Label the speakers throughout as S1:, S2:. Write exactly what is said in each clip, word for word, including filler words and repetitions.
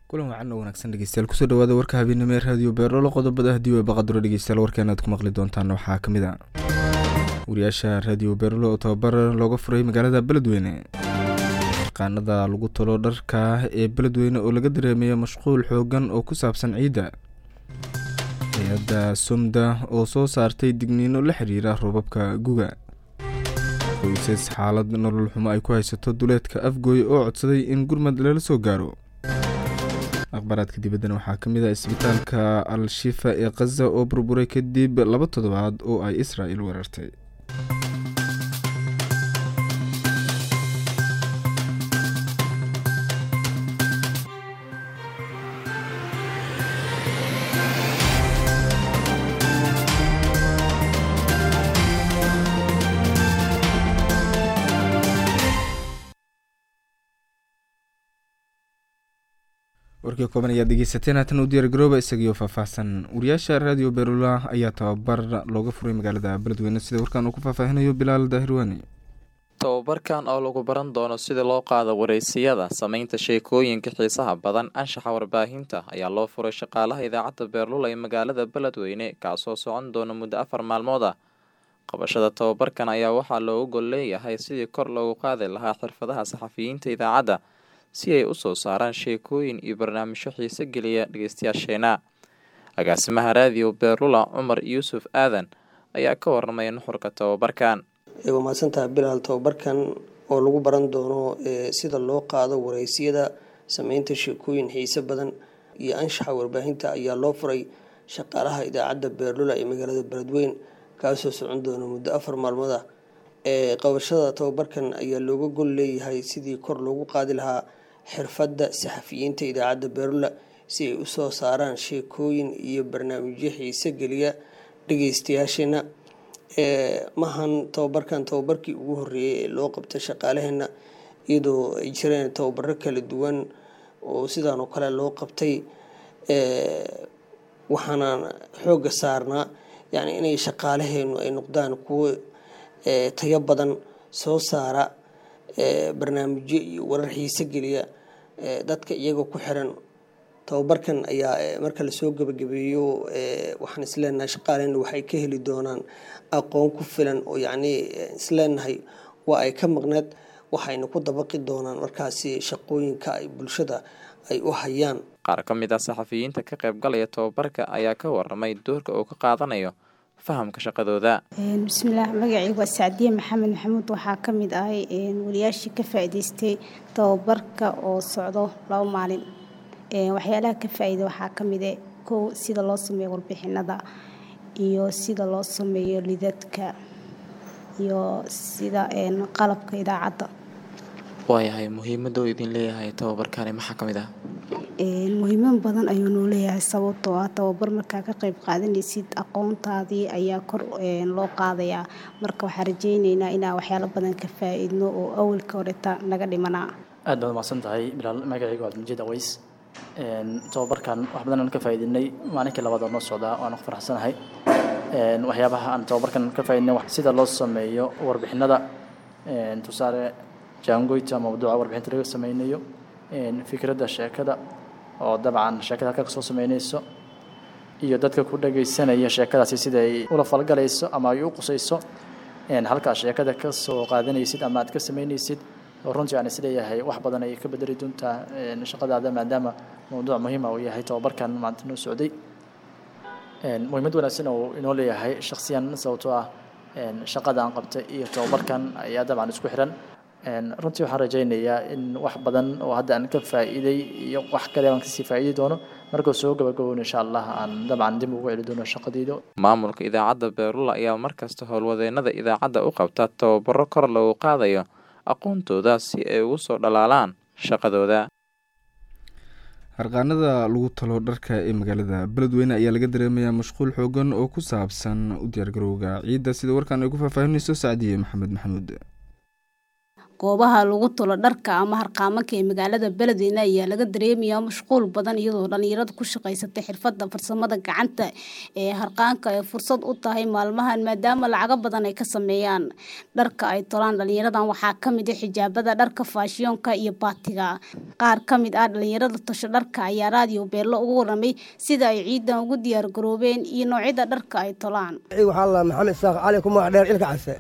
S1: kulan wacan oo wanaagsan dhegeystayaal kusoo dhawaada warka habeenimo ee raadiyo beerolo qodobada haddii way baqadaro dhegeystayaal warkeena aad ku maqli doontaan waxaa ka mid ah wariyaasha raadiyo beerolo oo tababar looga furay magaalada beledweyne qaanada lagu talo dharka ee beledweyne oo laga dareemayo mashquul xoogan oo ku saabsan ciidda hay-adda somda oo soo saartay digniino la xiriira roobabka guga qoysas xaalad nolol xumo ay ku haysato duleedka afgooy oo codsaday in gurmad lala soo gaaro akhbaaraadka dibaddana waxaa ka mid ah isbitaalka al-shifa ee khaza oo burburay kadib laba toddobaad oo ay israa'il weerartay warkii kooban ayaad dhegeysateen haatan u diyaar garooba isagiyo faahfaahsan wariyaasha raadiyo beerula ayaa tababar looga furay magaalada beledweyne sida warkaan uu ku faahfaahinayo bilaal daahirwaani
S2: tababarkan oo lagu baran doono sida loo qaado wareysiyada sameynta sheekooyinka xiisaha badan anshaxa warbaahinta ayaa loo furay shaqaalaha idaacadda beerlula ee magaalada beledweyne kaasoo socon doona muddo afar maalmood ah qabashada tababarkan ayaa waxaa loogu gol leeyahay sidii kor loogu qaadi lahaa xirfadaha saxafiyiinta idaacadda si ay u soo saaraan sheekooyin iyo barnaamijyo xiise geliya dhegeystayaasheena agaasimaha raadiyo beerlula cumar yuusuf aadan ayaa ka warramaya nuxurka tababarkan
S3: waa mahadsantaha bilaal tababarkan oo lagu baran doono sida loo qaado wareysiyada sameynta sheekooyin xiise badan iyo anshaxa warbaahinta ayaa loo furay shaqaalaha idaacadda beerlula ee magaalada beledweyne kaasoo socon doona muddo afar maalmood ah ee qabashada tababarkan ayaa looga gol leeyahay sidii kor loogu qaadi lahaa xirfadda saxafiyiinta idaacadda beerlula si ay usoo saaraan sheekooyin iyo barnaamijyo xiise geliya dhegeystayaasheena mahan tababarkan tababarkii ugu horeeyay ee loo qabta shaqaalaheena iyadoo ay jireen tababaro kala duwan oo sidaan oo kale loo qabtay waxaanaan xooga saarnaa yani inay shaqaalaheenu ay noqdaan kuwo tayo badan soo saara barnaamijyo iyo warar xiise geliya dadka iyagoo ku xiran tababarkan ayaa marka lasoo gabagabeeyo waxaan isleenahay shaqaalena waxay ka heli doonaan aqoon ku filan oo yacni isleenahay waa ay ka maqneed waxayna ku dabaqi doonaan markaasi shaqooyinka ay bulshada ay u hayaan
S2: qaar ka mid ah saxafiyiinta ka qaybgalaya tababarka ayaa ka waramay doorka uu ka qaadanayo fahamka shaqadooda.
S4: bismillaah magacaygu waa Sacdiye Maxamed Maxamuud waxaa ka mid ahay wariyaashii ka faa'iideystay tababarka oo socdo laba maalin waxyaalaha ka faa'iido waxaa ka mid ah kow sida loo sameeyo warbixinada iyo sida loo sameeyo lidadka iyo sida qalabka idaacadda.
S2: waayahay muhiimadda uu idin leeyahay tababarkani maxaa ka mid ah
S4: muhiimad badan ayuu noo leeyahay sababtoo ah tababar markaa ka qayb qaadanaysid aqoontaadii ayaa kor loo qaadayaa marka waxaan rajaynaynaa inaan waxyaalo badan ka faa'iidno oo awalka horeta naga dhimanaa.
S5: aad baad mahadsan tahay bilaal magacaygu waa Majid Aways tababarkan wax badan aan ka faa'iidinay maalinkii labaad oo noo socdaa waan ku faraxsanahay waxyaabaha aan tababarkan ka faa'iidinay sida loo sameeyo warbixinada tusaale jaangoyta mawduuca warbixinta laga sameynayo fikradda sheekada oo dabcan sheekada halka ka soo sameynayso iyo dadka ku dhageysanaya sheekadaasi sida ay ula falgalayso ama ay u qusayso halka sheekada ka soo qaadanaysid ama aad ka sameynaysid runtii aan isleeyahay wax badan ay ka bedeli doontaa shaqadaada maadaama mawduuc muhiim ah uu yahay tababarkan maanta noo socday muhiimad wanaagsan oo inoo leeyahay shakhsiyan sababtoo ah shaqada aan qabtay iyo tababarkan ayaa dabcan isku xiran runtii waxaan rajaynayaa in wax badan oo hadda aan ka faa'iiday iyo wax kale aan kasii faa'iidi doono marka soo gabagabowno insha allah aan dabcan dib ugu celi doono shaqadayda.
S2: maamulka idaacadda beerlula ayaa markasta howlwadeenada idaacadda u qabta tababaro kor loogu qaadayo aqoontooda si ay ugu soo dhalaalaan shaqadooda.
S1: harqaanada lagu talo dharka ee magaalada beledweyne ayaa laga dareemayaa mashquul xoogan oo ku saabsan u diyaargarowga ciidda sida warkaan ay ku faahfaahinayso Sacdiye Maxamed Maxamuud.
S4: goobaha lagu tolo dharka ama harqaamanka ee magaalada Beledweyne ayaa laga dareemayaa mashquul badan iyadoo dhalinyaradu ku shaqaysatay xirfadda farsamada gacanta ee harqaanka ay fursad u tahay maalmahan maadaama lacag badan ay ka sameeyaan dharka ay tolaan dhalinyaradan waxaa ka mid ah xijaabada dharka faashiyonka iyo baatiga qaar ka mid ah dhalinyarada tosho dharka ayaa raadiyo Beerlo ugu waramay sida ay ciidan ugu diyaar garoobeen iyo noocyada dharka ay tolaan
S6: waxa Allah maxamed saaq calaykum wax dheer ilka case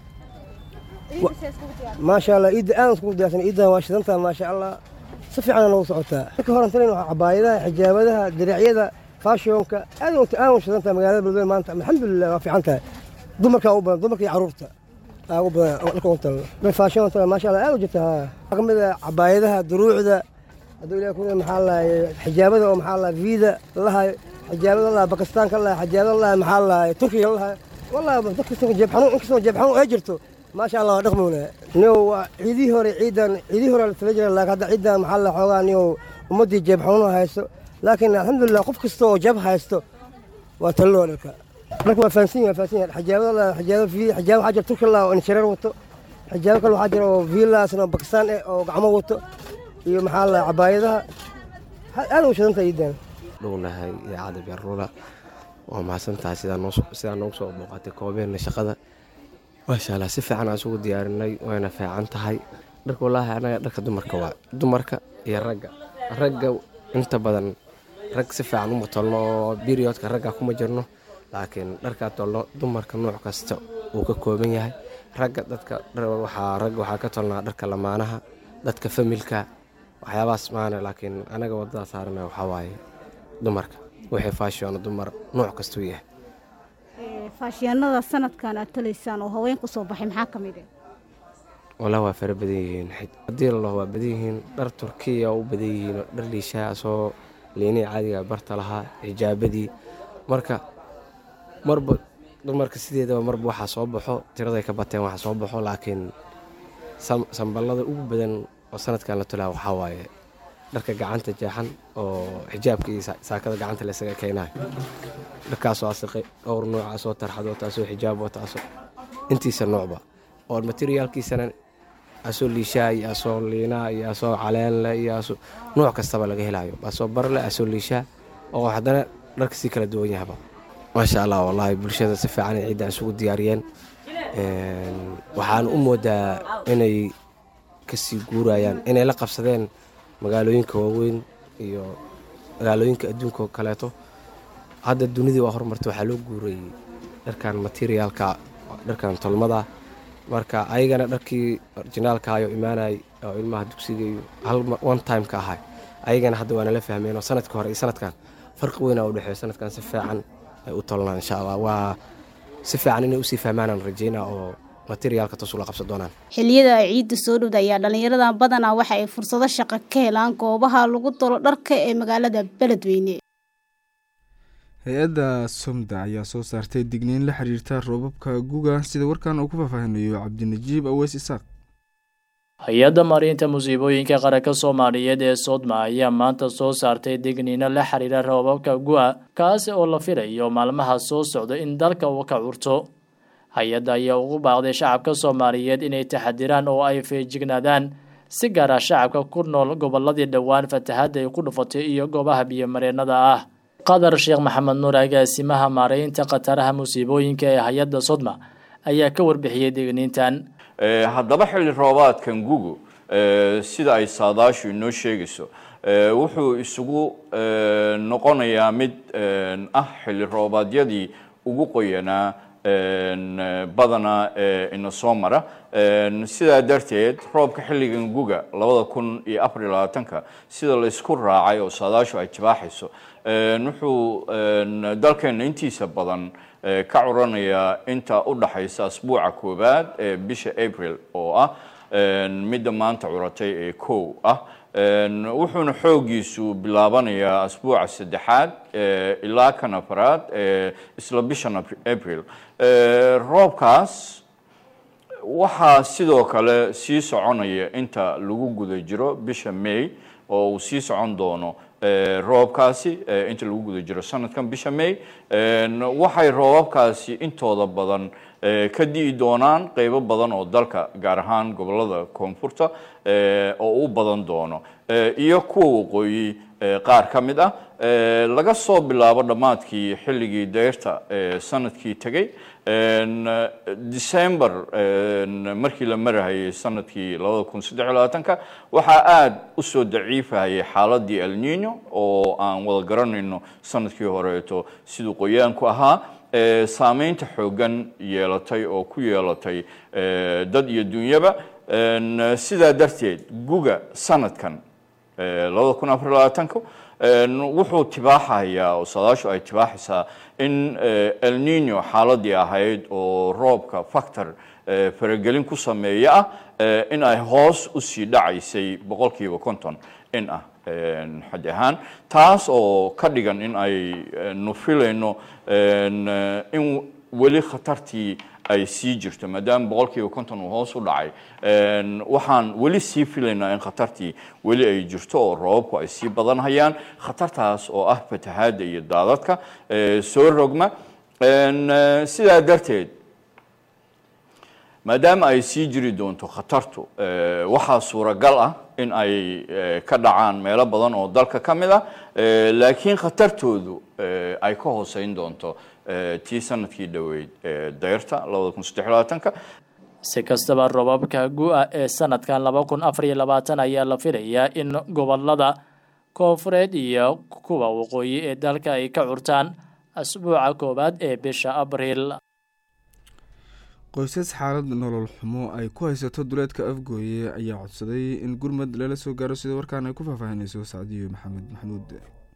S6: ما شاء الله إيد أنا سكون دياسن إيدها واشدنتها ما شاء الله صفي عنا نو سعوتها كهرن ترين عبايدها حجابها درعيدها فاشيونك أنا وأنت أنا واشدنتها مقالة بالبيت ما أنت الحمد لله ما في عنتها ضمك أوبا ضمك يعرفتها أوبا الكونت بالفاشيون ما شاء الله أنا وجدتها رقم عبايدها دروعها هذول يكون محل حجابها ومحل فيدا الله حجابها الله باكستان الله حجابها الله محل تركيا الله والله تركيا جيب حنون إنكسو جيب حنون أجرته ما شاء الله دخمونا نيو عيدي هوري عيدا عيدي هوري الفجر لك هذا عيدا محل حوغا نيو ومدي جيب حنون هايستو لكن الحمد لله قف كستو جيب هايستو وتلو لك لك فانسين فانسين حجاب الله حجاب في حجاب حاجه تركي الله وانشرر وتو حجاب كل حاجه فيلا سنه باكستان او قعمه وتو iyo maxal cabaayadaha aad u shidanta idaan
S7: dhownahay idaacada Beerlo waa mahadsantahay sida noo sida noo soo muuqatay koobeen shaqada masha Allah si fiican aan ugu diyaarinay wayna fiican tahay dharka wallahi anaga dharka dumarka waa dumarka iyo ragga ragga inta badan rag si fiican u tolno periodka ragga kuma jirno laakiin dharka tolno dumarka nooc kasta uu ka kooban yahay ragga dadka waxa rag waxa ka tolnaa dharka lamaanaha dadka familka waxyaabaas maana laakiin anaga wadada saarnaa waxa waaye dumarka wixii fashion dumar nooc kasta u yahay
S4: ee fashionada sanadkan aad taleysaan oo haweenku soo baxay maxaa kamid ah
S7: wala waa fara badan yihiin hadii la waa badan yihiin dhar Turkiya oo badan yihiin dhar liishaa soo leeni caadiga barta lahaa hijaabadii marka marba dumarka sideedaba marba waxa soo baxo tirada ka bateen waxa soo baxo laakiin sambalada ugu badan oo sanadkan la tolaa waxa waaye dharka gacanta jeexan oo xijaabka iyo saakada gacanta la isaga keenay dharkaas oo asaqay dhowr nooc ah soo tarxado taasoo xijaab wata asoo intiisa noocba oo materialkiisana asoo liishaa iyo asoo liina iyo asoo caleen la iyo asoo nooc kasta laga helayo asoo barle asoo liishaa oo hadana dharka si kala duwan yahay ma sha Allah wallahi bulshada si fiican ay ciidan isugu diyaariyeen een waxaan u moodaa inay ka sii guurayaan inay la qabsadeen magaalooyinka waaweyn iyo magaalooyinka adduunka kale to hadda dunida waa horumartay waxa loo guuray dharkan materialka dharkan tolmada marka ayagana dharkii originalka ayo imaanay oo ilmaha dugsiga hal one time ka ahay ayagana hadda waana la fahmeen oo sanadka hore iyo sanadkan farq weyn ah u dhaxeeyo sanadkan si fiican ay u tolnaan insha Allah waa si fiican inay u sii fahmaan rajeena oo materialka toosula qabsan doonaan
S4: xilliyada ciidda soo dhowda ayaa dhalinyarada badanaa waxa ay fursado shaqo ka helaan goobaha lagu tolo dharka ee magaalada Beledweyne
S1: hay-adda Somda ayaa soo saartay digniin la xiriirta roobabka guga sida warkan uu ku faahfaahinayo Cabdinajiib Aweys Isaaq
S5: hay-adda maareynta musiibooyinka qaranka Soomaaliyeed ee Sodma ayaa maanta soo saartay digniino la xiriira roobabka guga kaas oo la filayo maalmaha soo socda in dalka uu ka curto hay-adda ayaa ugu baaqday shacabka Soomaaliyeed inay taxadiraan oo ay feejignaadaan si gaar ah shacabka ku nool goboladii dhawaan fatahaad ay ku dhufatay iyo goobaha biyo mareenada ah qadar Sheekh Maxamed Nuur agaasimaha maareynta qataraha musiibooyinka ee hay-adda Sodma ayaa ka warbixiyay digniintan
S8: ee haddaba xilli roobaadkan gugu ee sida ay saadaashu inoo sheegayso ee wuxuu isugu noqonayaa mid ah xilli roobaadyadii ugu qoyanaa badana ina soo mara sidaa darteed roobka xilligan guga labada kun iyo afar iyo labaatanka sida la isku raacay oo saadaashu ay jibaaxayso wuxuu dalkeena intiisa badan ka curanaya inta u dhaxaysa asbuuca koobaad ee bisha April oo ah midda maanta curatay ee kow ah wuxuuna xoogiisu bilaabanayaa asbuuca saddexaad ilaa kan afraad isla bishan April roobkaas waxaa sidoo kale sii soconaya inta lagu guda jiro bisha May oo uu sii socon doono roobabkaasi inta lagu guda jiro sanadkan bisha May waxay roobabkaasi intooda badan ka di'i doonaan qaybo badan oo dalka gaar ahaan gobolada koonfurta oo u badan doono iyo kuwa waqooyi qaar ka mid ah laga soo bilaabo dhamaadkii xilligii dayrta sanadkii tagay December markii la marayay sanadkii laba kun saddex iyo labaatan waxa aad u soo daciifayay xaaladii El Niño oo aan wada garanayno sanadkii horeeto sidoo qoyaanku ahaa saameynta xoogan yeelatay oo ku yeelatay dad iyo dunyaba sida darteed guga sanadkan laba kun afar iyo labaatan wuxuu tibaaxayaa oo saadaashu ay tibaaxaysaa in El Niño xaaladii ahayd oo roobka factor faragelin ku sameeya ah in ay hoos u sii dhacaysay boqolkiiba konton in ah xad ahaan taas oo ka dhigan in ay nu filayno in weli khatartii ay sii jirto maadaama boqolkiiba konton uu hoos u dhacay waxaan weli sii filaynaa in khatartii weli ay jirto oo roobabku ay sii badan hayaan khatartaas oo ah fatahaadda iyo daadadka soo rogma sidaa darteed maadaama ay sii jiri doonto khatartu waxaa suuragal ah in ay ka dhacaan meelo badan oo dalka ka mid ah laakiin khatartoodu ay ka hooseyn doonto tii sanadkii dhaweyd dayrta laba kun saddex iyo labaatan
S5: si kastaba roobabka gu'a ee sanadkan laba kun afar iyo labaatan ayaa la filayaa in gobolada koonfureed iyo kuwa waqooyi ee dalka ay ka curtaan asbuuca koowaad ee bisha Abriil.
S1: qoysas xaalad nolol xumo ay ku haysato duleedka Afgooye ayaa codsaday in gurmad lala soo gaaro sida warkaan ay ku faahfaahinayso Saadiyo Maxamed Maxamuud.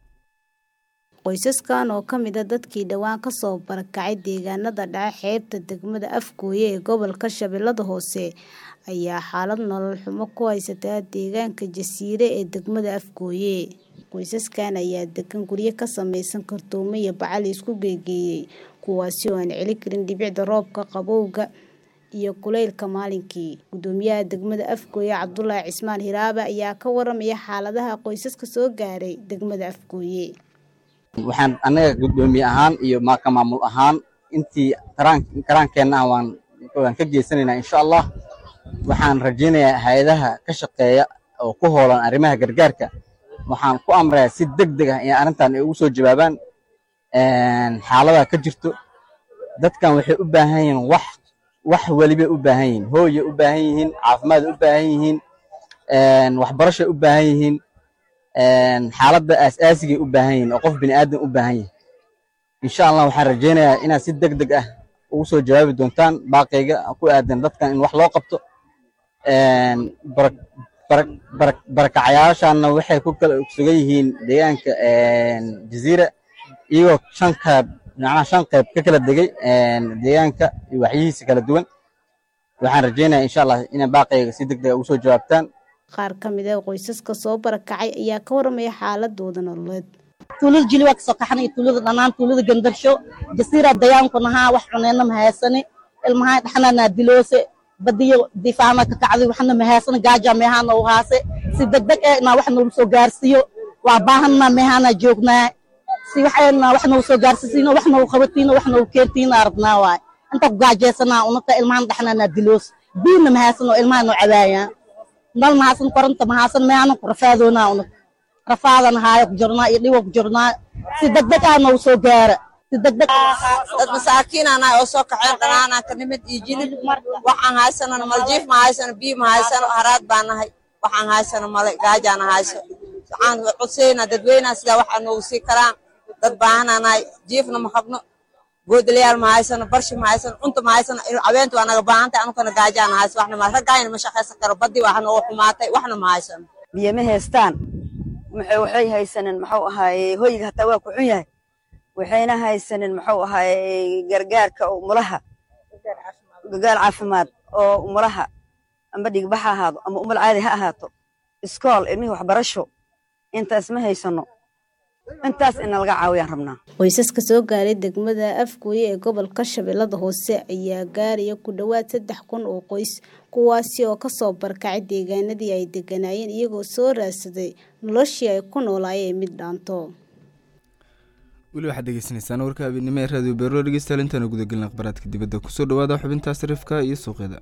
S4: qoysaskan oo ka mid ah dadkii dhawaan ka soo barakacay deegaanada dhaca xeebta degmada Afgooye ee gobolka Shabeellada Hoose ayaa xaalad nolol xumo ku haysata deegaanka Jasiire ee degmada Afgooye. qoysaskan ayaa degan guryo ka samaysan kartoomo iyo bacal isku geegeeyay kuwaasi oo aan celi karin dhibicda roobka qabowga iyo kuleylka maalinkii. gudoomiyaha degmada Afgooye Cabdullaahi Cismaan Hiraaba ayaa ka waramaya xaaladaha qoysaska soo gaaray degmada Afgooye.
S9: waxaan anaga gudoomiye ahaan iyo maaka maamul ahaan intii qarankeena waan waan ka geysanaynaa insha Allah waxaan rajaynayaa hay'adaha ka shaqeeya oo ku hoolan arrimaha gargaarka waxaan ku amrayaa si degdeg ah in arrintan ay ugu soo jawaabaan een xaalada ka jirto dadkan waxay u baahan yihiin wax wax waliba u baahan yihiin hooyo u baahan yihiin caafimaad u baahan yihiin een waxbarasho u baahan yihiin een xaaladda asaasiga u baahan yihiin oo qof bini aadam u baahan yahay insha Allah waxaan rajaynayaa inaad si degdeg ah ugu soo jawaabi doontaan baaqayga ku aadan dadkan in wax loo qabto een barak barakacayaashana waxay ku kala sugan yihiin deegaanka een Jasiire iyagoo shan qayb macnaha shan qayb ka kala degay een deegaanka iyo waxyihiisa kala duwan waxaan rajaynayaa insha Allah in baaqayga si degdeg ah ugu soo jawaabtaan.
S4: qaar ka mid ah qoysaska soo barakacay ayaa ka waramaya xaaladooda nololeed.
S10: tuulada jili waa ka soo kaxnay tuulada dhanaan tuulada gandarsho Jasiira dayaanku nahaa wax cuneena ma haysani ilmaha dhaxnana diloose badiyo difaana ka kacday waxna ma haysani gaaja meehana u haase si degdeg ah ina wax noo soo gaarsiyo waa baahanna meehana joognaa si waxayna wax noo soo gaarsiino wax noo qabatiino wax noo keertiina arabnaa waay inta gaajeysana unta ilmaha dhaxnana diloos biina ma haysano ilmaha noo cabaayaan dal maasan koranta maasan meehana ku rafaadona una rafaadan haayo ku jirnaa iyo dhibo ku jirnaa si degdeg ah noo soo gaara si degdeg
S11: dad masaakiin ana oo soo kaceen dhanaana ka nimid iyo jilib waxaan haysana maljiif ma haysana bii ma haysana haraad baanahay waxaan haysana male gaajana hayso waxaan codseena dadweynaha sida waxaan noo sii karaan dad baahanaanay jiifna ma qabno goodliyaal ma haysana barshi ma haysana cunto ma haysana abeenta waa naga baahantay anukana gaajana hayso waxna ma ragayna ma shaqaysan karo badi waxna oo xumaatay waxna ma haysana
S12: biyo ma haystaan maxay waxay haysaneen maxuu ahaay hoyga hataa waa ku xun yahay waxayna haysaneen maxuu ahaay gargaarka umulaha gargaar caafimaad oo umulaha amba dhigbaxa ahaado ama umul caadi ha ahaato iskool ilmihi waxbarasho intaas ma haysano intaas in laga caawiyaan rabnaa.
S4: Qoysaska soo gaaray degmada Afgooye ee gobolka Shabeellada Hoose ayaa gaaraya ku dhawaad saddex kun oo qoys kuwaasi oo ka soo barkacay deegaanadii ay deganayeen iyagoo soo raadsaday noloshii ay ku noolaayeen mid dhaanto.
S1: weli waxaad degeysanaysaan warka habeenimo ee raadiyo beero dhegeystayaal intaan guda galin akhbaaraadka dibadda kusoo dhawaada xubinta sarifka iyo suuqyada.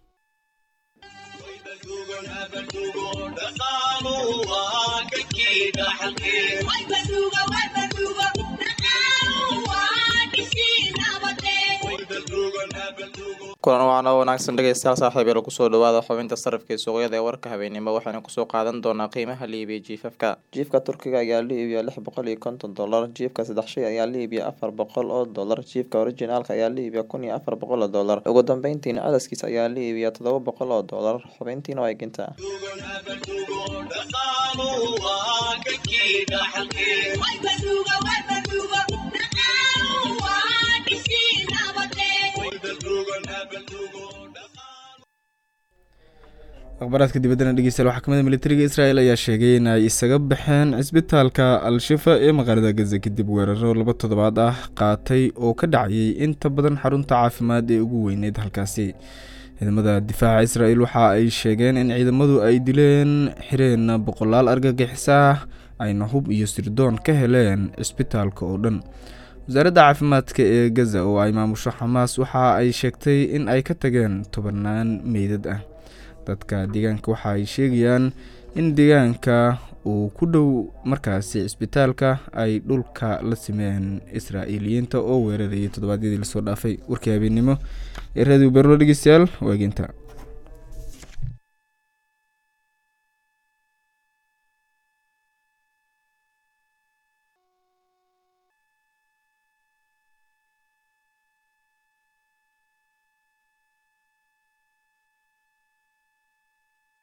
S2: kulan wacan oo wanaagsan dhegeystayaal saaxiibayal kusoo dhawaada xubinta sarifka iyo suuqyada ee warka habeenimo waxaanu kusoo qaadan doonaa qiimaha la iibiyo jiifafka. jiifka Turkiga ayaa la iibiyaa lix boqol iyo konton dollar, jiifka saddex shay ayaa la iibiyaa afar boqol oo dollar, jiifka originalka ayaa la iibiyaa kun iyo afar boqol oo dollar. Ugu dambeyntiina cadaskiisa ayaa la iibiyaa toddoba boqol oo dollar. Xubintiina waa gintaa.
S1: akhbaaraadka dibaddana dhegeystayaal waxaa kamid ah militariga Israel ayaa sheegay in ay isaga baxeen cisbitaalka Al-Shifa ee magaalada Gaza kadib weeraro laba toddobaad ah qaatay oo ka dhacayay inta badan xarunta caafimaad ee ugu weyneyd halkaasi. ciidamada difaaca Israel waxa ay sheegeen in ciidamadu ay dileen xireen boqolaal argagixis ah ayna hub iyo sirdoon ka heleen cisbitaalka oo dhan. wasaaradda caafimaadka ee Gaza oo ay maamusho Xamaas waxa ay sheegtay in ay ka tageen tobanaan meydad ah. dadka deegaanka waxa ay sheegayaan in deegaanka uu ku dhow markaasi cisbitaalka ay dhulka la simeen Israa'iiliyiinta oo weerarayay toddobaadyadii la soo dhaafay. warkii habeenimo ee raadiyo beero dhegeystayaal waa ginta.